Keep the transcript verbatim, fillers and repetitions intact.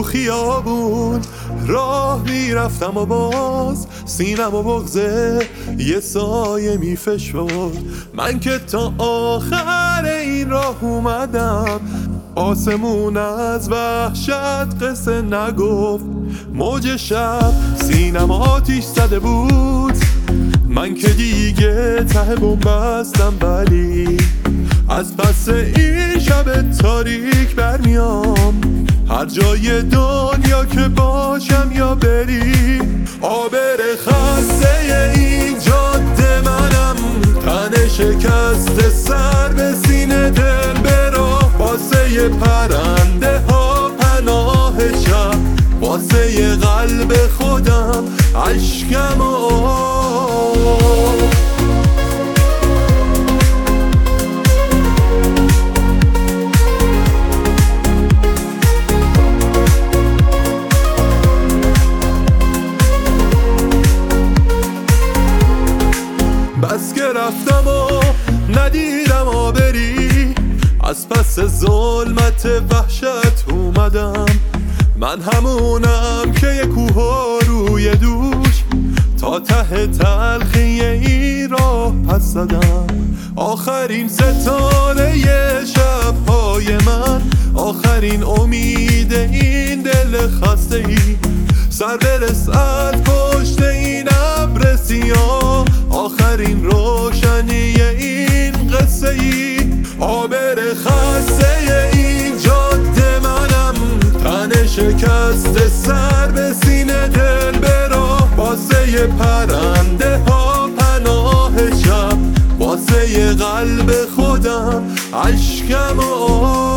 خیابون راه میرفتم و باز سینم و بغزه یه سایه میفشرد. من که تا آخر این راه اومدم، آسمون از وحشت قصه نگفت. موج شب سینم آتیش زده بود، من که دیگه ته بنبستم، ولی از پس این شب تاریک برمیام. هر جای دنیا که باشم یا بری، آبر خسته این جاده منم. تن شکست سر به سینه دل برا، واسه پرنده ها پناه شب، واسه قلب خودم عشقم و بس که رفتم و ندیدم آبری، از پس ظلمت وحشت اومدم. من همونم که یه کوه روی دوش، تا ته تلخی این راه پس زدم. آخرین ستاره شبهای من، آخرین امید این دل خسته ای. سر برس از پشت این ابر سیاه، آخرین روشنی این قصه ای. آبر خسته این جاده منم، تن شکست سر به سینه دل برا، واسه پرنده ها پناه شب، واسه قلب خودم عشقم و